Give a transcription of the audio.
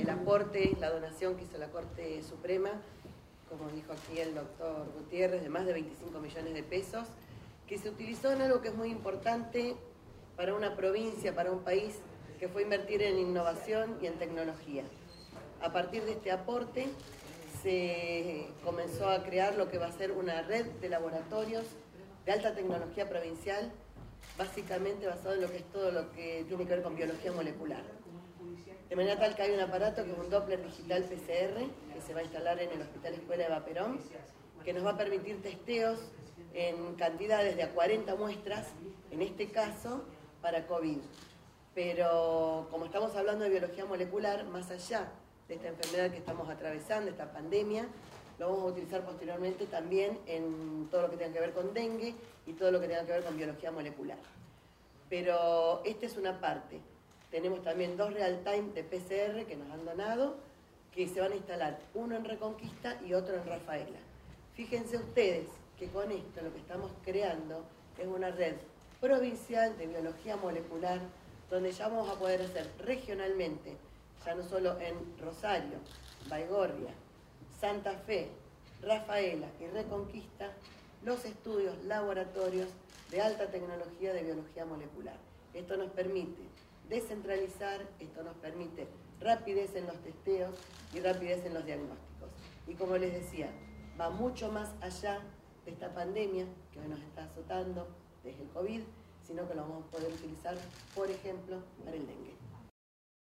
el aporte, la donación que hizo la Corte Suprema, como dijo aquí el doctor Gutiérrez, de más de 25 millones de pesos, que se utilizó en algo que es muy importante para una provincia, para un país, que fue invertir en innovación y en tecnología. A partir de este aporte se comenzó a crear lo que va a ser una red de laboratorios de alta tecnología provincial, básicamente basado en lo que es todo lo que tiene que ver con biología molecular. De manera tal que hay un aparato que es un Doppler digital PCR, que se va a instalar en el Hospital Escuela Eva Perón, que nos va a permitir testeos en cantidades de a 40 muestras, en este caso, para COVID. Pero como estamos hablando de biología molecular, más allá de esta enfermedad que estamos atravesando, esta pandemia, lo vamos a utilizar posteriormente también en todo lo que tenga que ver con dengue y todo lo que tenga que ver con biología molecular. Pero esta es una parte. Tenemos también 2 real-time de PCR que nos han donado, que se van a instalar, uno en Reconquista y otro en Rafaela. Fíjense ustedes que con esto lo que estamos creando es una red provincial de biología molecular, donde ya vamos a poder hacer regionalmente, ya no solo en Rosario, Baigorria, Santa Fe, Rafaela y Reconquista, los estudios laboratorios de alta tecnología de biología molecular. Esto nos permite descentralizar, esto nos permite rapidez en los testeos y rapidez en los diagnósticos. Y como les decía, va mucho más allá de esta pandemia que hoy nos está azotando desde el COVID, sino que lo vamos a poder utilizar, por ejemplo, para el dengue.